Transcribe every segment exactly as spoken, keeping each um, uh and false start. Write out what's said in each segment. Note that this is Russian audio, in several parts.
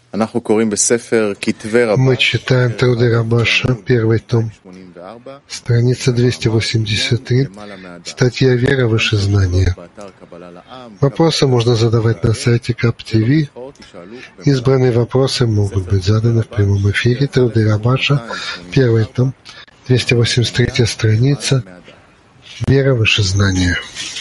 Мы читаем труды Рабаша, первый том, страница двести восемьдесят три, статья «Вера выше знания». Вопросы можно задавать на сайте КапТВ. Избранные вопросы могут быть заданы в прямом эфире. Труды Рабаша, первый том, двести восемьдесят третья страница, «Вера выше знания».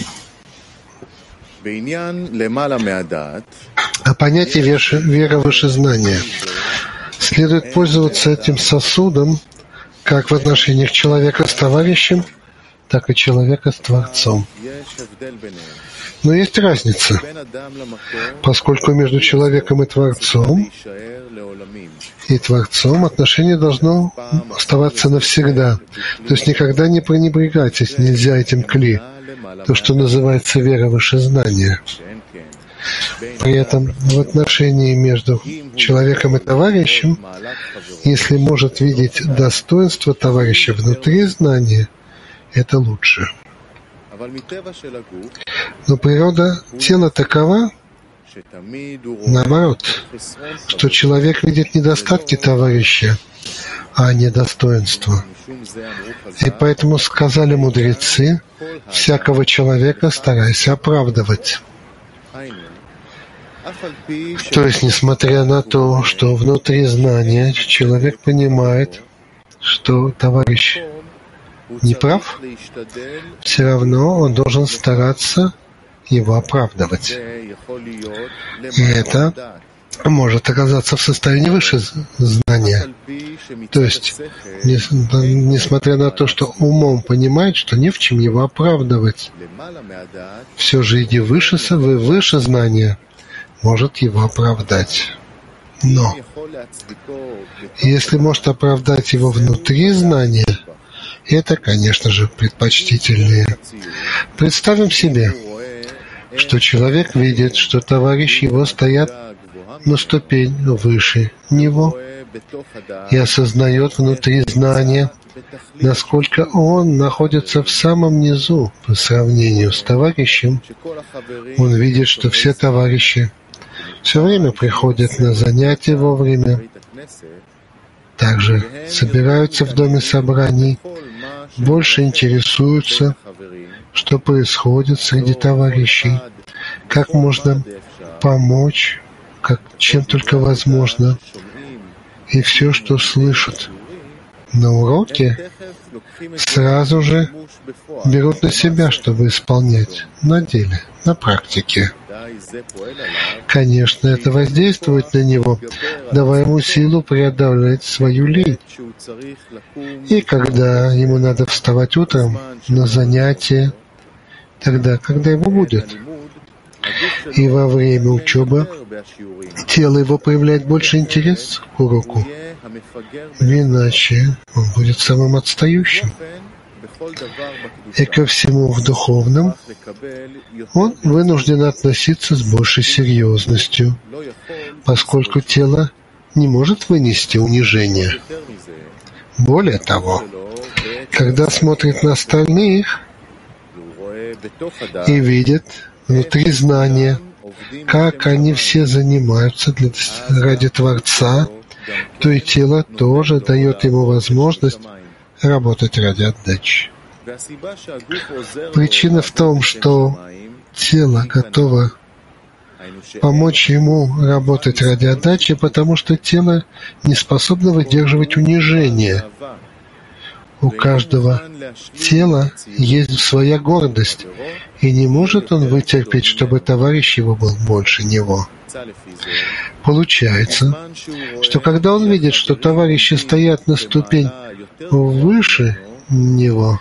О понятии «вера выше знания» следует пользоваться этим сосудом как в отношениях человека с товарищем, так и человека с Творцом. Но есть разница, поскольку между человеком и Творцом и Творцом отношение должно оставаться навсегда. То есть никогда не пренебрегать нельзя этим кли, то, что называется вера выше знания. При этом в отношении между человеком и товарищем, если может видеть достоинство товарища внутри знания, это лучше. Но природа тела такова, наоборот, что человек видит недостатки товарища, а не достоинства. И поэтому сказали мудрецы: всякого человека старайся оправдывать. То есть, несмотря на то, что внутри знания человек понимает, что товарищ не прав, все равно он должен стараться его оправдывать. И это может оказаться в состоянии выше знания. То есть, несмотря на то, что умом понимает, что не в чем его оправдывать, все же иди выше, выше знания может его оправдать. Но если может оправдать его внутри знания, это, конечно же, предпочтительнее. Представим себе, что человек видит, что товарищ его стоят на ступень выше него и осознает внутри знания, насколько он находится в самом низу по сравнению с товарищем. Он видит, что все товарищи все время приходят на занятия вовремя, также собираются в доме собраний, больше интересуются, что происходит среди товарищей, как можно помочь, как, чем только возможно, и все, что слышат на уроке, сразу же берут на себя, чтобы исполнять на деле, на практике. Конечно, это воздействует на него, давая ему силу преодолеть свою лень. И когда ему надо вставать утром на занятия, тогда, когда ему будет. И во время учебы тело его проявляет больше интерес к уроку, иначе он будет самым отстающим. И ко всему в духовном он вынужден относиться с большей серьезностью, поскольку тело не может вынести унижения. Более того, когда смотрит на остальных и видит внутри знания, как они все занимаются для, ради Творца, то и тело тоже дает ему возможность работать ради отдачи. Причина в том, что тело готово помочь ему работать ради отдачи, потому что тело не способно выдерживать унижение. У каждого тела есть своя гордость, и не может он вытерпеть, чтобы товарищ его был больше него. Получается, что когда он видит, что товарищи стоят на ступень выше него,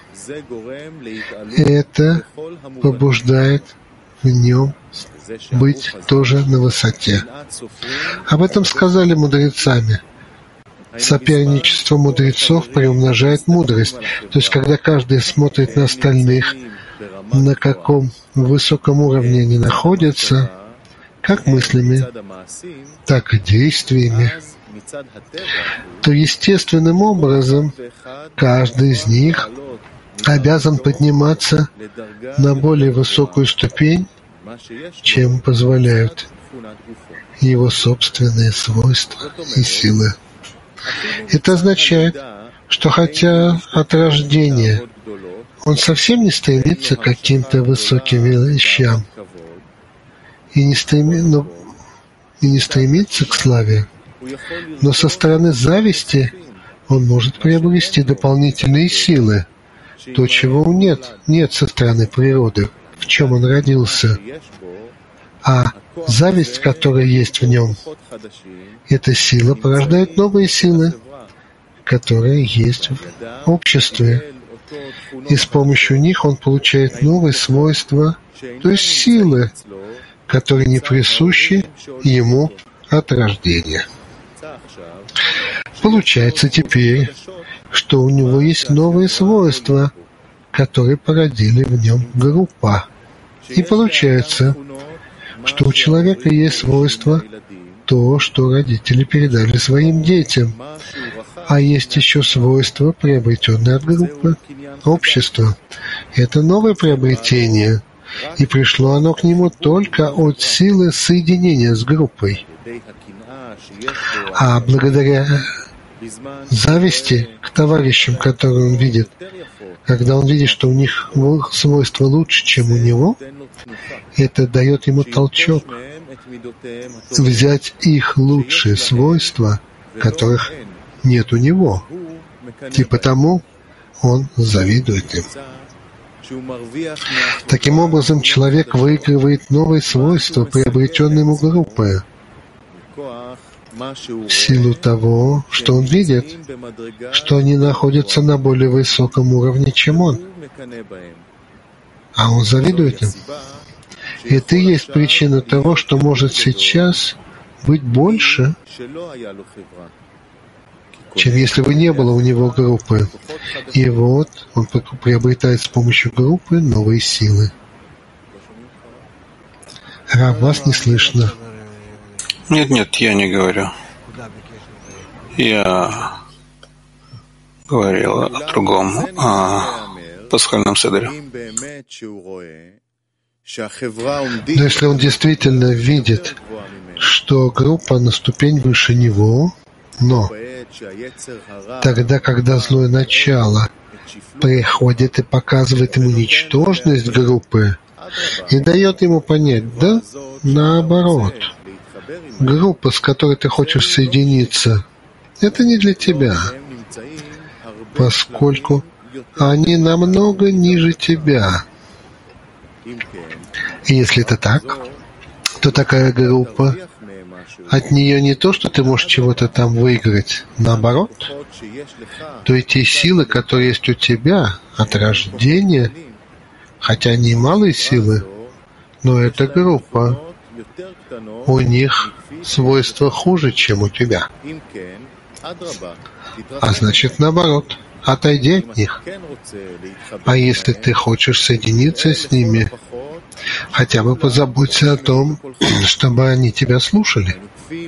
это побуждает в нем быть тоже на высоте. Об этом сказали мудрецами. Соперничество мудрецов приумножает мудрость. То есть, когда каждый смотрит на остальных, на каком высоком уровне они находятся, как мыслями, так и действиями, то естественным образом каждый из них обязан подниматься на более высокую ступень, чем позволяют его собственные свойства и силы. Это означает, что хотя от рождения он совсем не стремится к каким-то высоким вещам и не, стреми, но, и не стремится к славе, но со стороны зависти он может приобрести дополнительные силы, то, чего нет, нет со стороны природы, в чем он родился. А зависть, которая есть в нем, эта сила порождает новые силы, которые есть в обществе. И с помощью них он получает новые свойства, то есть силы, которые не присущи ему от рождения. Получается теперь, что у него есть новые свойства, которые породили в нем группа. И получается, что у человека есть свойство то, что родители передали своим детям, а есть еще свойства, приобретенные от группы, общества. Это новое приобретение, и пришло оно к нему только от силы соединения с группой. А благодаря зависти к товарищам, которые он видит, когда он видит, что у них свойства лучше, чем у него, это дает ему толчок взять их лучшие свойства, которых нет у него. И потому он завидует им. Таким образом, человек выигрывает новые свойства, приобретенные ему группой, в силу того, что он видит, что они находятся на более высоком уровне, чем он. А он завидует им. Это и есть причина того, что может сейчас быть больше, чем если бы не было у него группы. И вот он приобретает с помощью группы новые силы. Рав, вас не слышно. Нет, нет, я не говорю. Я говорил о другом, о пасхальном седере. Но если он действительно видит, что группа на ступень выше него, но тогда, когда злое начало приходит и показывает ему ничтожность группы и дает ему понять, да, наоборот, группа, с которой ты хочешь соединиться, это не для тебя, поскольку они намного ниже тебя. И если это так, то такая группа, от нее не то, что ты можешь чего-то там выиграть, наоборот, то эти силы, которые есть у тебя от рождения, хотя они малые силы, но это группа, у них свойства хуже, чем у тебя. А значит, наоборот, отойди от них. А если ты хочешь соединиться с ними, хотя бы позаботься о том, чтобы они тебя слушали,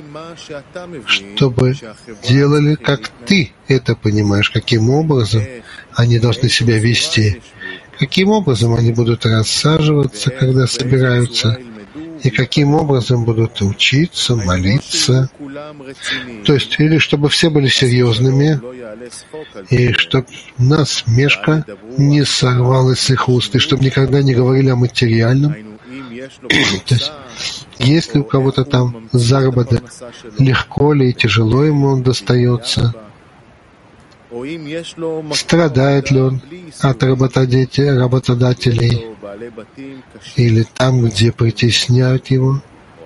чтобы делали, как ты это понимаешь, каким образом они должны себя вести, каким образом они будут рассаживаться, когда собираются, и каким образом будут учиться, молиться. То есть, или чтобы все были серьезными, и чтобы насмешка не сорвалась с их уст, и чтобы никогда не говорили о материальном. То есть, если у кого-то там заработок, легко ли и тяжело ему он достается, страдает ли он от работодателей, или там, где притесняют его,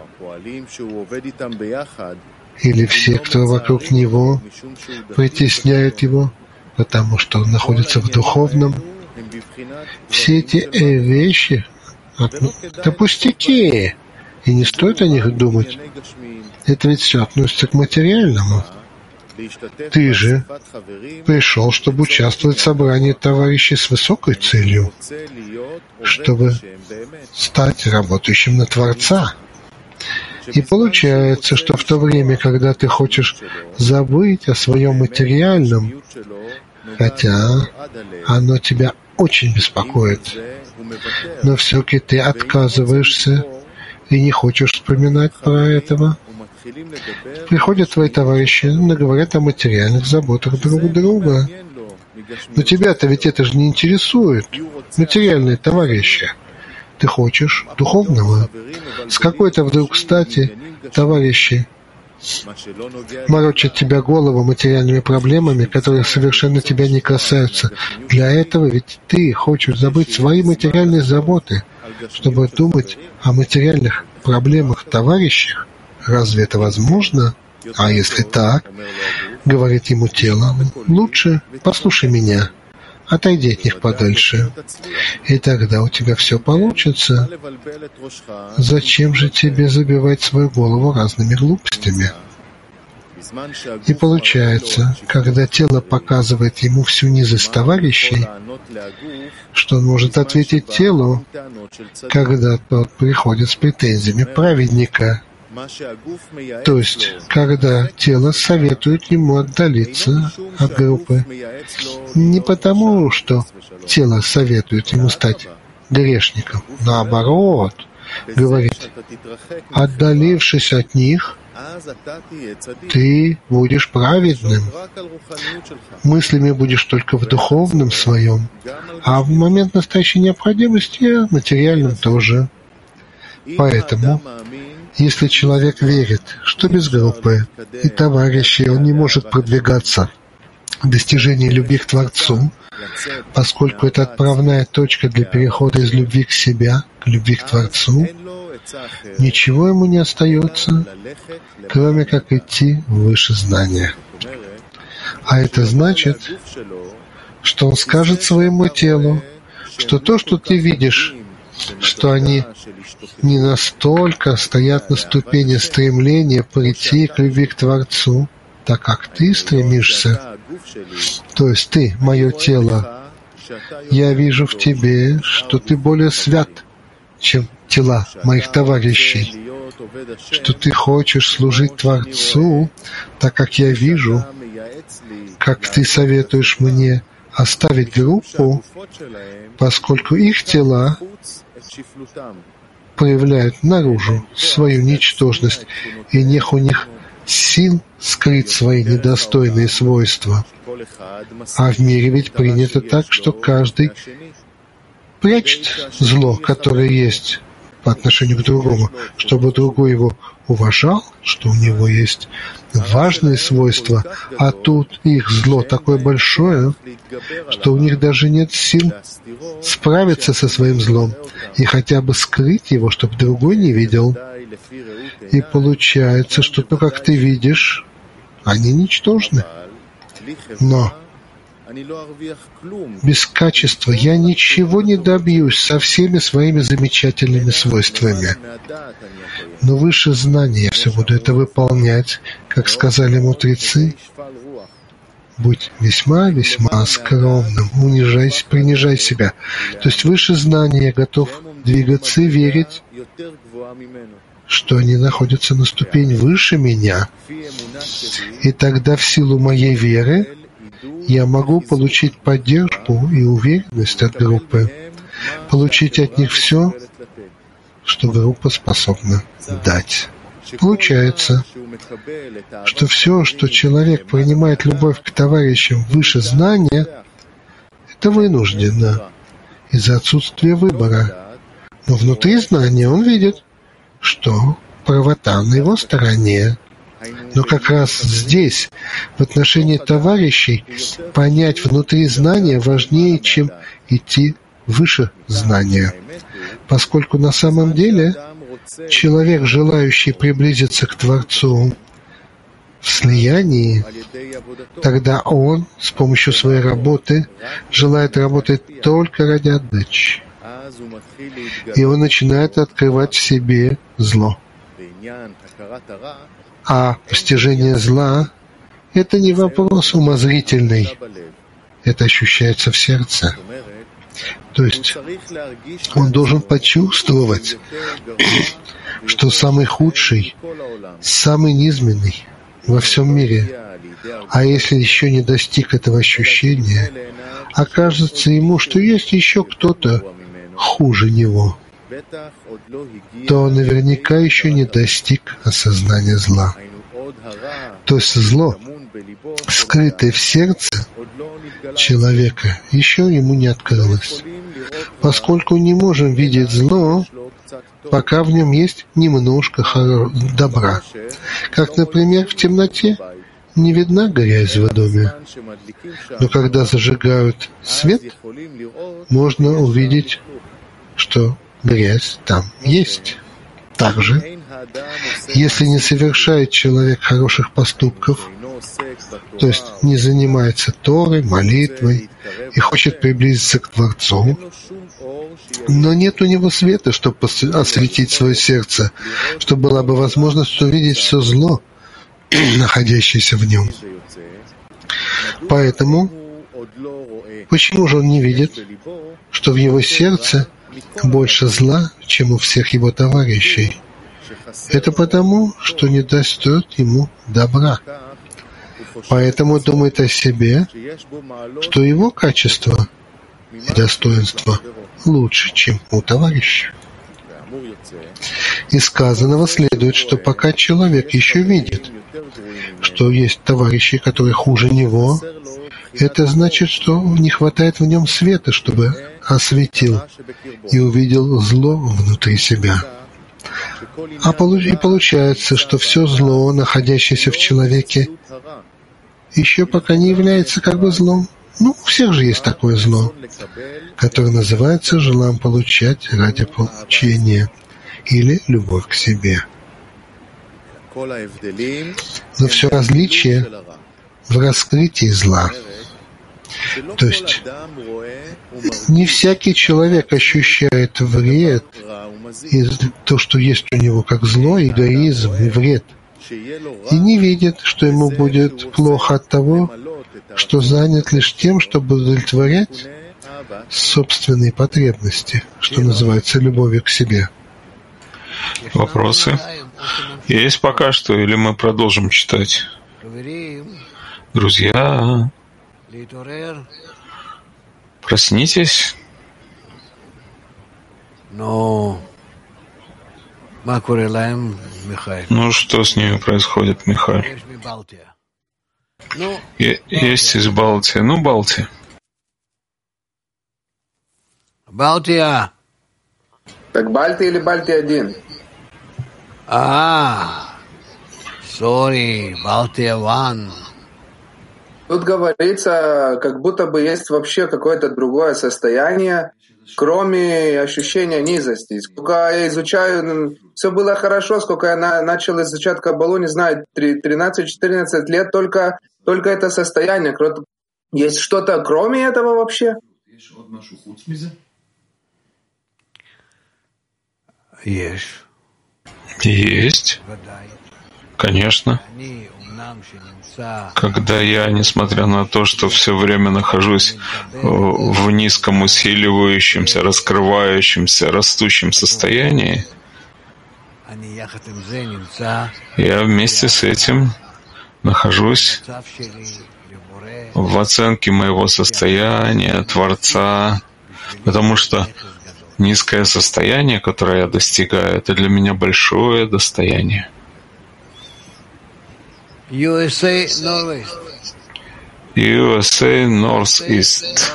или все, кто вокруг него, притесняют его, потому что он находится в духовном. Все эти э, вещи — это пустяки, и не стоит о них думать. Это ведь все относится к материальному. Ты же пришел, чтобы участвовать в собрании товарищей с высокой целью, чтобы стать работающим на Творца. И получается, что в то время, когда ты хочешь забыть о своем материальном, хотя оно тебя очень беспокоит, но все-таки ты отказываешься и не хочешь вспоминать про этого, Приходят твои товарищи, наговорят о материальных заботах друг друга. Но тебя-то ведь это же не интересует. Материальные товарищи. Ты хочешь духовного. С какой-то вдруг стати товарищи морочат тебя голову материальными проблемами, которые совершенно тебя не касаются. Для этого ведь ты хочешь забыть свои материальные заботы, чтобы думать о материальных проблемах товарищей. Разве это возможно? А если так, говорит ему тело, лучше послушай меня, отойди от них подальше, и тогда у тебя все получится. Зачем же тебе забивать свою голову разными глупостями? И получается, когда тело показывает ему всю низость товарищей, что он может ответить телу, когда тот приходит с претензиями праведника. То есть, когда тело советует ему отдалиться от группы, не потому, что тело советует ему стать грешником, наоборот, говорит, отдалившись от них, ты будешь праведным, мыслями будешь только в духовном своем, а в момент настоящей необходимости материальном тоже. Поэтому, если человек верит, что без группы и товарищей он не может продвигаться в достижении любви к Творцу, поскольку это отправная точка для перехода из любви к себе к любви к Творцу, ничего ему не остается, кроме как идти выше знания. А это значит, что он скажет своему телу, что то, что ты видишь, что они не настолько стоят на ступени стремления прийти к любви к Творцу, так как ты стремишься. То есть ты, мое тело, я вижу в тебе, что ты более свят, чем тела моих товарищей, что ты хочешь служить Творцу, так как я вижу, как ты советуешь мне оставить группу, поскольку их тела проявляют наружу свою ничтожность, и нет у них сил скрыть свои недостойные свойства. А в мире ведь принято так, что каждый прячет зло, которое есть по отношению к другому, чтобы другой его уважал, что у него есть важные свойства, а тут их зло такое большое, что у них даже нет сил справиться со своим злом и хотя бы скрыть его, чтобы другой не видел. И получается, что то, как ты видишь, они ничтожны. Но без качества я ничего не добьюсь со всеми своими замечательными свойствами. Но выше знания я все буду это выполнять, как сказали мудрецы. Будь весьма-весьма скромным, унижайся, принижай себя. То есть выше знания я готов двигаться и верить, что они находятся на ступень выше меня. И тогда в силу моей веры я могу получить поддержку и уверенность от группы, получить от них все, что группа способна дать. Получается, что все, что человек принимает любовь к товарищам выше знания, это вынужденно, из-за отсутствия выбора. Но внутри знания он видит, что правота на его стороне. Но как раз здесь, в отношении товарищей, понять внутри знания важнее, чем идти выше знания. Поскольку на самом деле человек, желающий приблизиться к Творцу в слиянии, тогда он с помощью своей работы желает работать только ради отдачи. И он начинает открывать в себе зло. А постижение зла — это не вопрос умозрительный, это ощущается в сердце. То есть он должен почувствовать, что самый худший, самый низменный во всем мире, а если еще не достиг этого ощущения, окажется ему, что есть еще кто-то хуже него. то наверняка еще не достиг осознания зла. То есть зло, скрытое в сердце человека, еще ему не открылось. Поскольку не можем видеть зло, пока в нем есть немножко добра. Как, например, в темноте не видна грязь в доме, но когда зажигают свет, можно увидеть, что грязь там есть. Также, если не совершает человек хороших поступков, то есть не занимается Торой, молитвой и хочет приблизиться к Творцу, но нет у него света, чтобы осветить свое сердце, чтобы была бы возможность увидеть все зло, находящееся в нем. Поэтому, почему же он не видит, что в его сердце больше зла, чем у всех его товарищей? Это потому, что не достает ему добра. Поэтому думает о себе, что его качество и достоинство лучше, чем у товарища. Из сказанного следует, что пока человек еще видит, что есть товарищи, которые хуже него, это значит, что не хватает в нем света, чтобы осветил и увидел зло внутри себя. А и получается, что все зло, находящееся в человеке, еще пока не является как бы злом. Ну, у всех же есть такое зло, которое называется желанием получать ради получения или любовь к себе. Но все различие в раскрытии зла. То есть не всякий человек ощущает вред и то, что есть у него как зло, эгоизм и вред, и не видит, что ему будет плохо от того, что занят лишь тем, чтобы удовлетворять собственные потребности, что называется любовью к себе. Вопросы? Есть пока что, или мы продолжим читать? Друзья, проснитесь. Ну, что с ними происходит, Михаил? Есть из Балтии. Ну, Балтия. Балтия. Так Балтия или Балтия один? А, sorry, Балтия один. Тут говорится, как будто бы есть вообще какое-то другое состояние, кроме ощущения низости. Сколько я изучаю, все было хорошо, сколько я на, начал изучать Каббалу, не знаю, тринадцать-четырнадцать лет, только, только это состояние. Есть что-то кроме этого вообще? Есть. Есть. Конечно. Когда я, несмотря на то, что все время нахожусь в низком усиливающемся, раскрывающемся, растущем состоянии, я вместе с этим нахожусь в оценке моего состояния, Творца, потому что низкое состояние, которое я достигаю, это для меня большое достояние. ю эс эй Northeast. ю эс эй Northeast.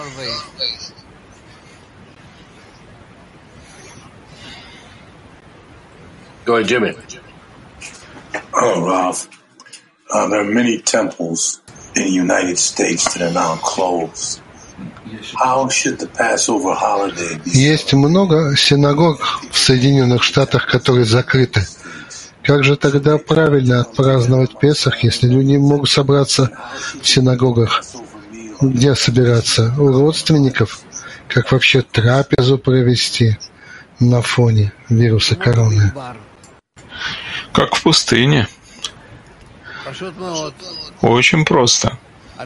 Go ahead, Jimmy. Oh, Ralph. Uh, there are many temples in the United States that are now closed. How should the Passover holiday be? Есть много синагог в Соединенных Штатах, которые закрыты. Как же тогда правильно отпраздновать Песах, если люди не могут собраться в синагогах? Где собираться? У родственников? Как вообще трапезу провести на фоне вируса короны? Как в пустыне. Очень просто.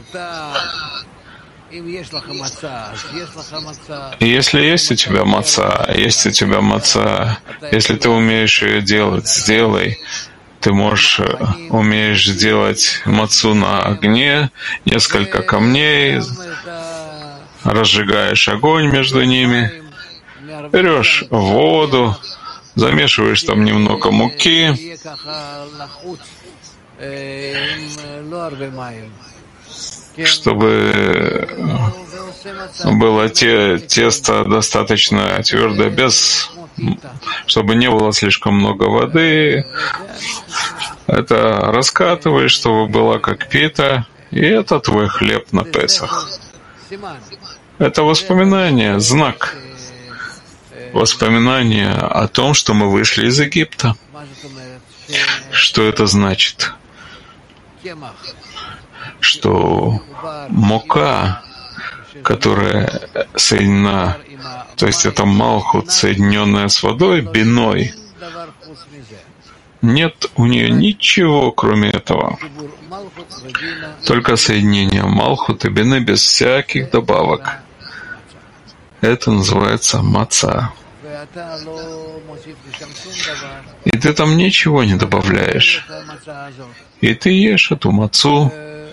Если есть у тебя маца, есть у тебя маца, если ты умеешь ее делать, сделай. Ты можешь, умеешь делать мацу на огне, несколько камней, разжигаешь огонь между ними, Берешь воду, замешиваешь там немного муки, чтобы было те, тесто достаточно твердое, без, чтобы не было слишком много воды. Это раскатываешь, чтобы была как пита, и это твой хлеб на Песах. Это воспоминание, знак, воспоминание о том, что мы вышли из Египта. Что это значит? Что мука, которая соединена, то есть это малхут, соединенная с водой, биной, нет у нее ничего, кроме этого. Только соединение малхут и бины без всяких добавок. Это называется маца. И ты там ничего не добавляешь. И ты ешь эту мацу.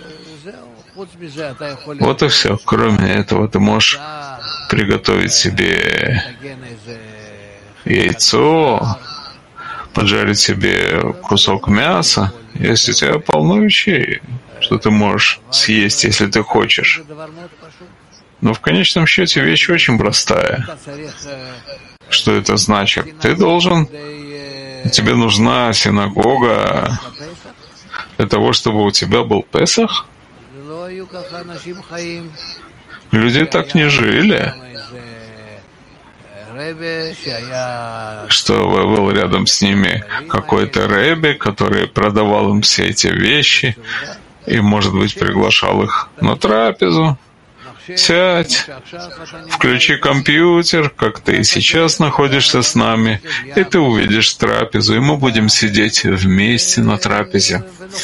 Вот и все. Кроме этого ты можешь приготовить себе яйцо, поджарить себе кусок мяса, если у тебя полно вещей, что ты можешь съесть, если ты хочешь. Но в конечном счете вещь очень простая. Что это значит? Ты должен, тебе нужна синагога для того, чтобы у тебя был Песах. Люди так не жили, что был рядом с ними какой-то рэбби, который продавал им все эти вещи и, может быть, приглашал их на трапезу. Сядь, включи компьютер, как ты и сейчас находишься с нами, и ты увидишь трапезу, и мы будем сидеть вместе на трапезе.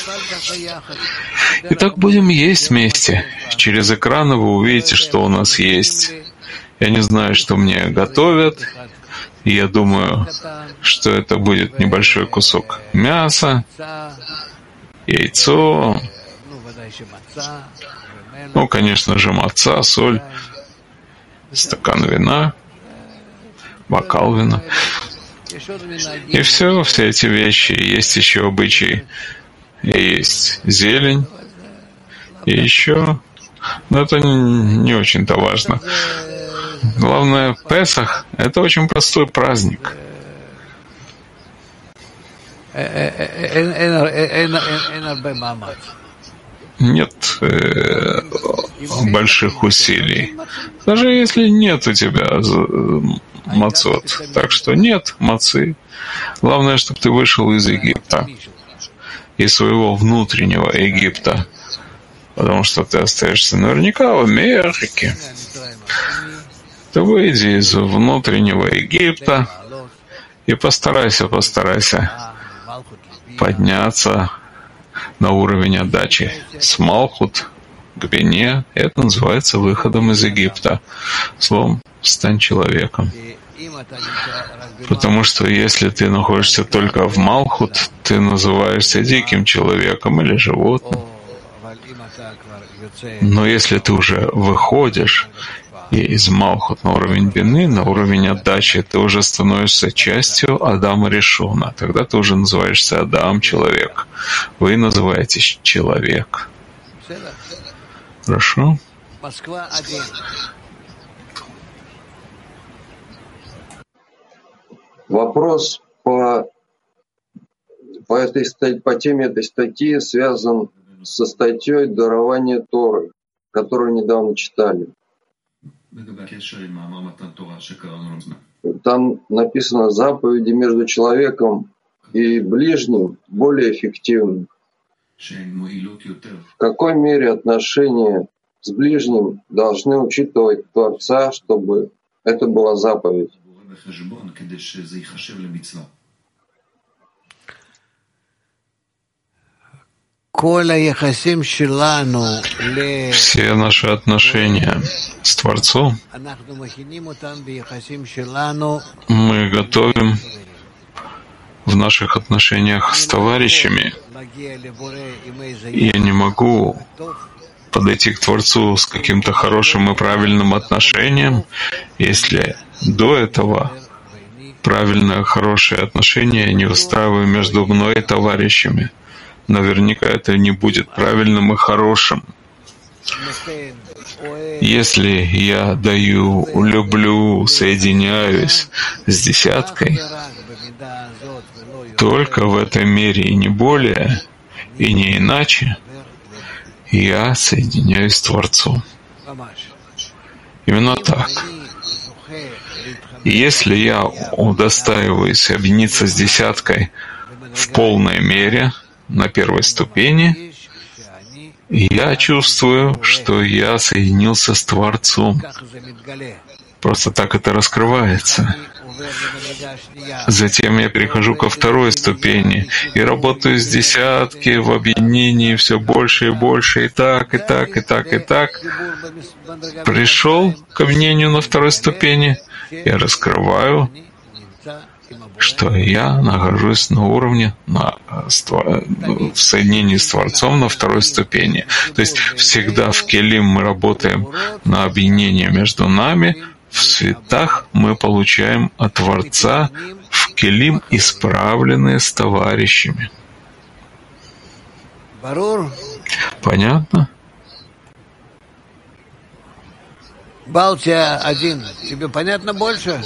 И так будем есть вместе. Через экраны вы увидите, что у нас есть. Я не знаю, что мне готовят. И я думаю, что это будет небольшой кусок мяса, яйцо, ну, конечно же, маца, соль, стакан вина, бокал вина. И все, все эти вещи. Есть еще обычаи. Есть зелень. И еще... Но это не очень-то важно. Главное, Песах — это очень простой праздник. Нет э, больших усилий. Даже если нет у тебя мацот. Так что нет мацы. Главное, чтобы ты вышел из Египта. Из своего внутреннего Египта. Потому что ты остаешься наверняка в Америке. Ты выйди из внутреннего Египта и постарайся, постарайся подняться на уровень отдачи с Малхут к Бине. Это называется выходом из Египта. Словом, стань человеком. Потому что если ты находишься только в Малхут, ты называешься диким человеком или животным. Но если ты уже выходишь из Малхут на уровень Бины, на уровень отдачи, ты уже становишься частью Адама Ришона. Тогда ты уже называешься Адам, человек. Вы называетесь человек. Хорошо? Вопрос по, по, этой, по теме этой статьи связан со статьей «Дарование Торы», которую недавно читали. Там написано: заповеди между человеком и ближним более эффективны. В какой мере отношения с ближним должны учитывать Творца, чтобы это была заповедь? Все наши отношения с Творцом мы готовим в наших отношениях с товарищами. Я не могу подойти к Творцу с каким-то хорошим и правильным отношением, если до этого правильное, хорошее отношение не устраиваю между мной и товарищами, наверняка это не будет правильным и хорошим. Если я даю, люблю, соединяюсь с десяткой, только в этой мере и не более, и не иначе, я соединяюсь с Творцом. Именно так. И если я удостаиваюсь объединиться с десяткой в полной мере, на первой ступени, я чувствую, что я соединился с Творцом. Просто так это раскрывается. Затем я перехожу ко второй ступени и работаю с десятки в объединении все больше и больше, и так, и так, и так, и так. Пришел к объединению на второй ступени, я раскрываю, что я нахожусь на уровне на, в соединении с Творцом на второй ступени. То есть всегда в Келим мы работаем на объединение между нами, в светах мы получаем от Творца в Келим исправленные с товарищами. Понятно? Балтия один. Тебе понятно больше?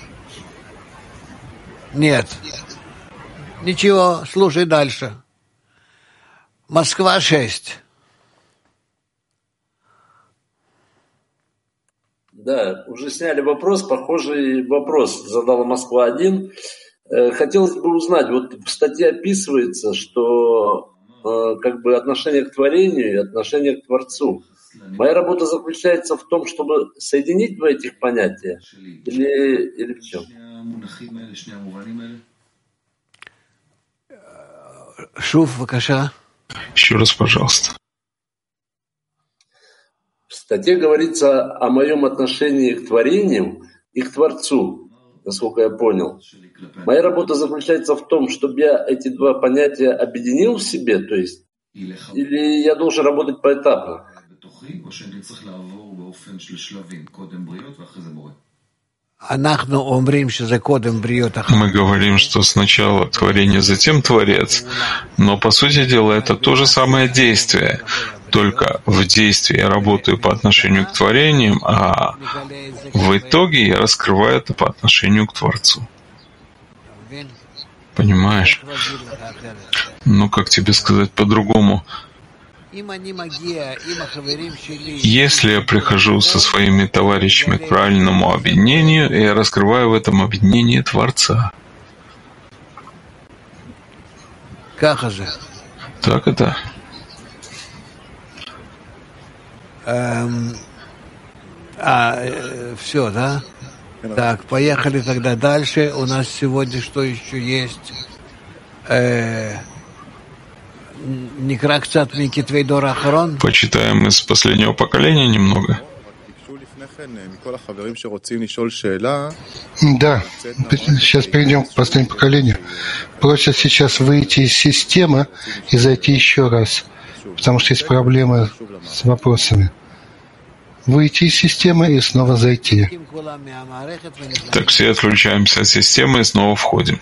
Нет. Ничего, слушай дальше. Москва шесть. Да, уже сняли вопрос, похожий вопрос задала Москва один. Хотелось бы узнать, вот в статье описывается, что как бы отношение к творению и отношение к Творцу. Моя работа заключается в том, чтобы соединить два этих понятия, или, или в чем? Шуф, вакаша. Еще раз, пожалуйста. В статье говорится о моем отношении к творению и к Творцу, насколько я понял. Моя работа заключается в том, чтобы я эти два понятия объединил в себе, то есть, или я должен работать поэтапно? Мы говорим, что сначала творение, затем Творец. Но, по сути дела, это то же самое действие. Только в действии я работаю по отношению к творениям, а в итоге я раскрываю это по отношению к Творцу. Понимаешь? Ну, как тебе сказать по-другому? Если я прихожу со своими товарищами к правильному объединению, я раскрываю в этом объединении Творца. Как же? Так это. Эм, а, э, все, да? Так, поехали тогда дальше. У нас сегодня что еще есть? Э, Почитаем из последнего поколения немного. Да, сейчас перейдем к последнему поколению. Просят сейчас выйти из системы и зайти еще раз, потому что есть проблемы с вопросами. Выйти из системы и снова зайти. Так все отключаемся от системы и снова входим.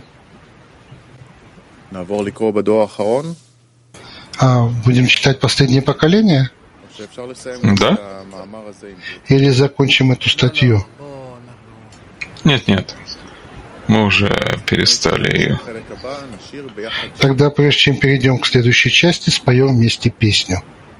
А будем читать последнее поколение? Да? Или закончим эту статью? Нет, нет. Мы уже перестали ее. Тогда, прежде чем перейдем к следующей части, споем вместе песню.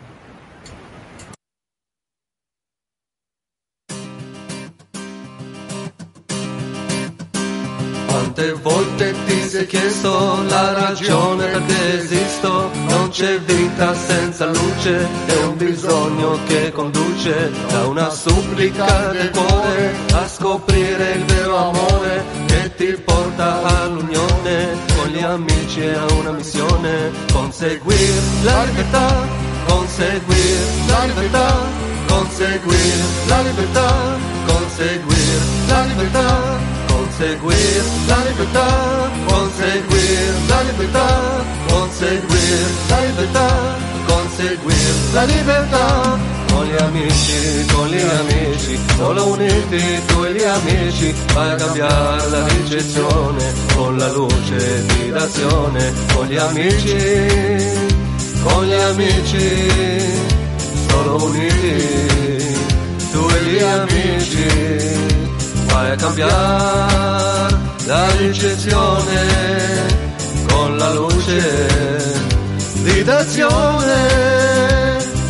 Quante volte ti sei chiesto la ragione perché esisto? Non c'è vita senza luce, è un bisogno che conduce da una supplica del cuore a scoprire il vero amore che ti porta all'unione con gli amici e a una missione, conseguir la libertà, conseguir la libertà, conseguir la libertà, conseguir la libertà. Conseguir la libertà, conseguir la libertà, conseguir la libertà, conseguir seguir la libertà. Con gli amici, con gli amici, solo uniti tu e gli amici, vai a cambiare la ricezione con la luce di d'azione. Con gli amici, con gli amici, solo uniti tu e gli amici, vai a cambiare la ricezione con la luce di d'azione.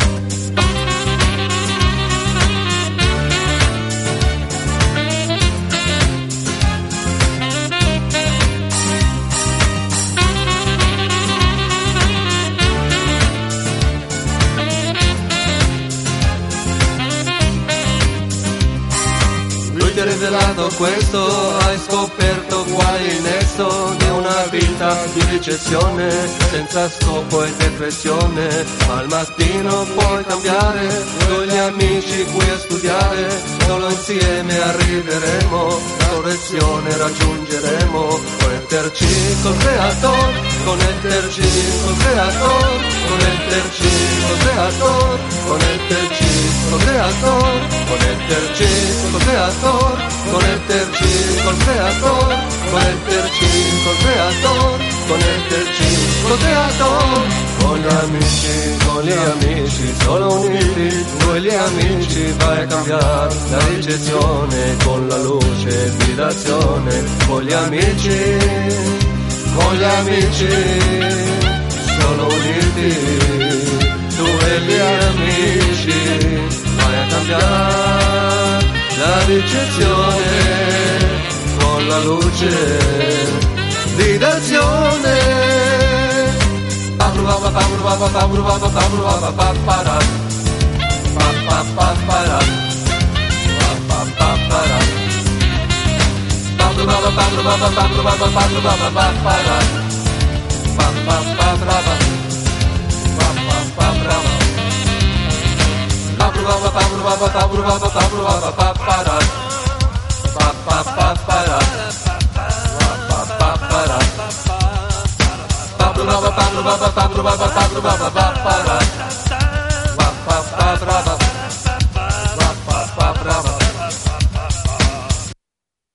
Ti ha rivelato questo, hai scoperto qual è il nesso di una vita di ricezione senza scopo e depressione, ma al mattino puoi cambiare, con gli amici qui a studiare, solo insieme arriveremo, la correzione raggiungeremo, connetterci col creator, connetterci col creator, connetterci col creator, connetterci col creator, connetterci col creator. Connetterci col creator, connetterci col creator, connetterci col creator. Con gli amici, con gli amici, solo uniti, tu e gli amici, vai a cambiare la ricezione con la luce di d'azione. Con gli amici, con gli amici, solo uniti, tu e gli amici, vai a cambiare la ricezione con la luce di d'azione.